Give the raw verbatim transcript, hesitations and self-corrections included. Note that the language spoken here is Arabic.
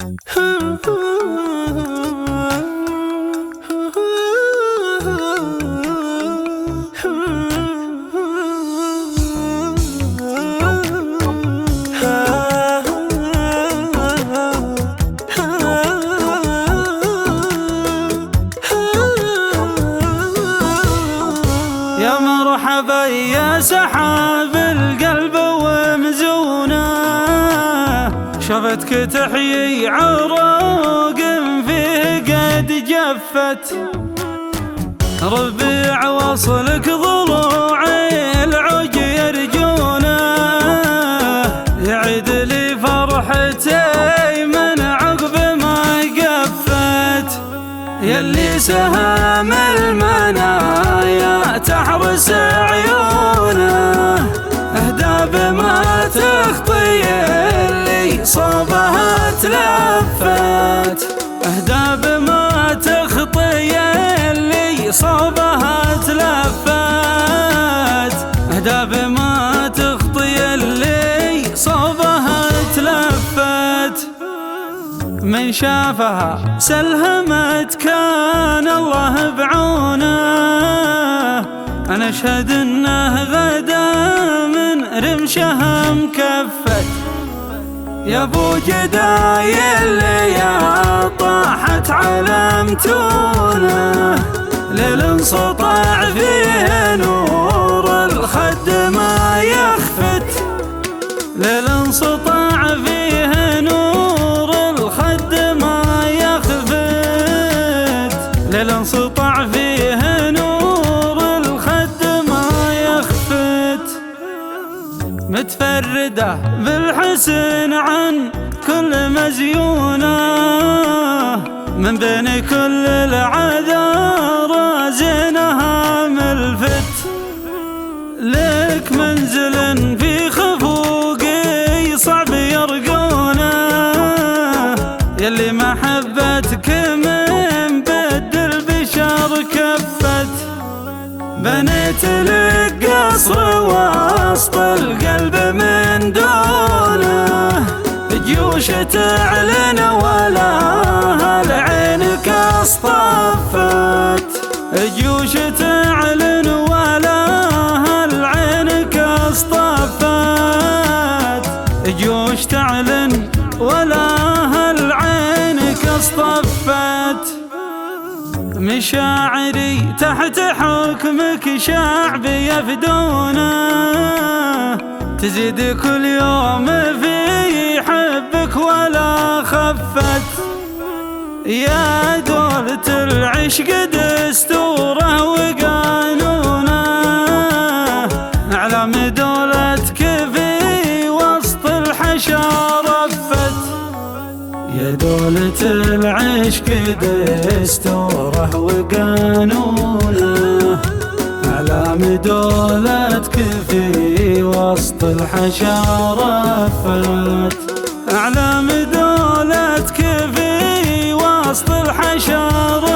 يا مرحبا يا سحاب القلب ومزونه، شفتك تحيي عروق فيه قد جفت. ربيع وصلك ضلوعي العج يرجونه، يعيد لي فرحتي من عقب ما قفت. يلي سهام المنايا تحرس عيونه، اهدى بما تخطي اللي صوبها تلفت. اهدى بما تخطي اللي صوبها تلفت. اهدى بما تخطي اللي صوبها تلفت. من شافها سلهمت كان الله بعونه، أنا أشهد إنه غدا من رمشها مكفت. يا أبو جداي اللي يا طاحت علمتونه، ليل انسطع فيه نور الخد ما يخفت. ليل انسطع فيه نور الخد ما يخفت. ليل انسطع فيه نور الخد ما يخفت. متفردة بالحسن عن كل مزيونة، من بين كل العذارى زينها ملفت. لك منزل في خفوقي صعب يرقونه، يلي محبتك من بد البشر كفت. بنيت لك قصر وسط القلب من دونه، جيوش تعلن ولا العينك اصطفت. جيوش تعلن ولا العينك اصطفت. جيوش تعلن ولا العينك اصطفت. مشاعري تحت حكمك شعب يفدونه، تزيد كل يوم في حبك ولا خفت. يا دولة العشق دستوره وقانونه، أعلام دولتك في وسط الحشا رفت. يا دولة العشق دستوره وقانونه، أعلام دولتك في وسط الحشا رفت. أعلام دولتك في وسط الحشا رفت.